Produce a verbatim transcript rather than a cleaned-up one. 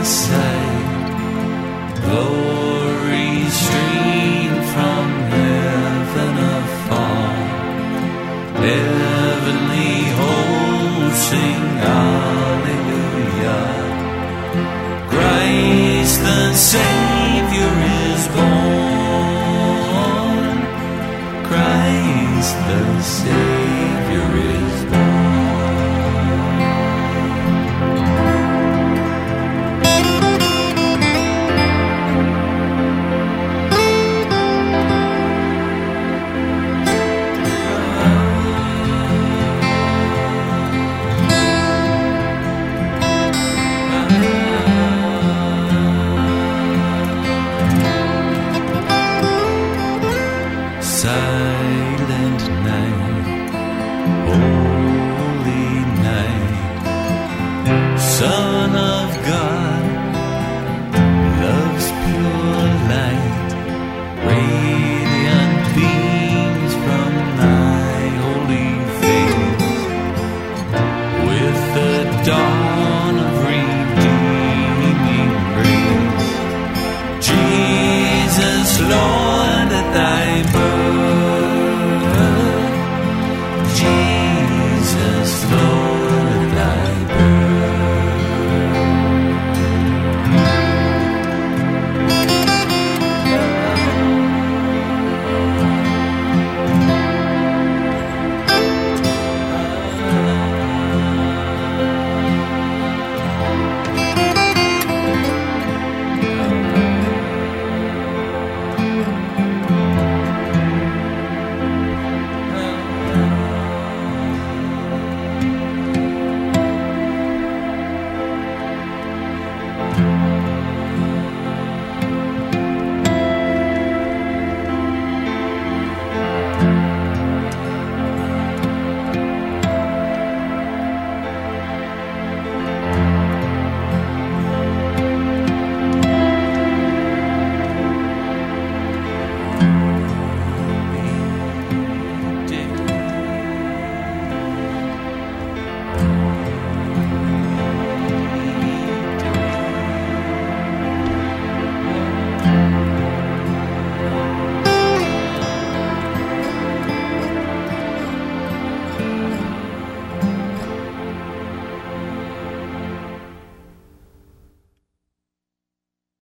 sight. Glory stream from heaven afar. Heavenly hosts sing hallelujah. Christ the Savior is born. Christ the Savior is born. Silent night, holy night, Son of God, love's pure light, radiant beams from thy holy face, with the dawn of redeeming grace. Jesus, Lord,